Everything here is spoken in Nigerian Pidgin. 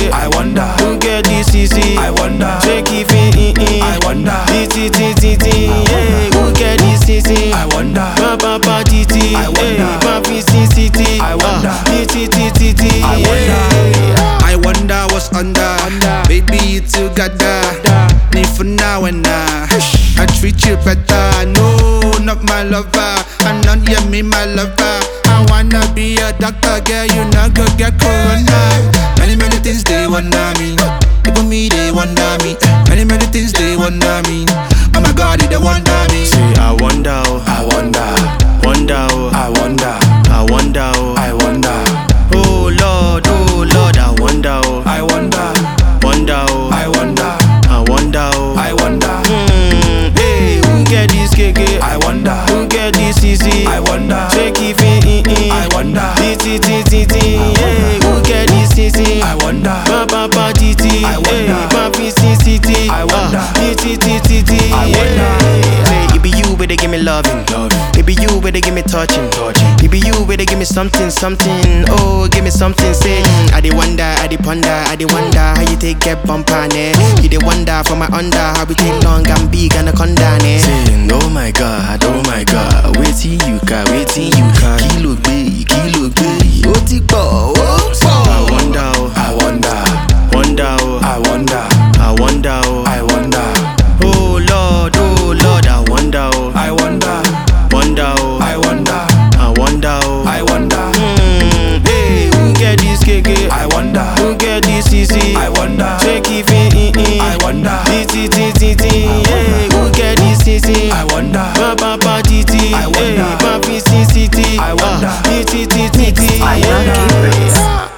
I wonder. Who get this easy? I wonder. Shake it, I wonder. Yeah, who get this easy? I wonder. Papa titi, I wonder. Papi city. I wonder. I wonder. I wonder what's under. Baby, you together. Need for now and now. I treat you better. No, not my lover. And not yet me, my lover. I wanna be a doctor, girl. You not go get corona. Many things they wonder me. Even me, they wonder me. Many things they wonder me. Oh my God, they wonder me. Say I wonder, oh, I wonder. wonder, oh, I wonder. I wonder, oh, I wonder. oh Lord, I wonder, oh, I wonder. wonder, oh, I wonder. I wonder, oh, I wonder. Hey, who get this keke? I wonder. Who get this easy? I wonder. Shake it, I wonder. Hey, who get this easy? I wonder. Papa titi, I wonder. Papi city. I wonder. I wonder. Say, it be you where they give me loving. It be you where they give me touching. It be you where they give me something. Oh, give me something. Say, I dey wonder, I dey ponder, I dey wonder how you take get bumper, ne? You dey wonder for my under how we take long and big anaconda, ne? Saying, oh my God, waiting you car, kilo gbe, ó ti pọ̀, ó pọ̀. I wonder, oh, I wonder. wonder, oh, I wonder. I wonder, oh, I wonder. oh Lord, I wonder, oh, I wonder. wonder, oh, I wonder. I wonder, oh, I wonder. hey, who get this keke? I wonder. Who get this easy? I wonder. Shake it, I wonder. Hey, who get this easy? I wonder. Papa titi, I wonder. Papi city. I wonder. I wonder.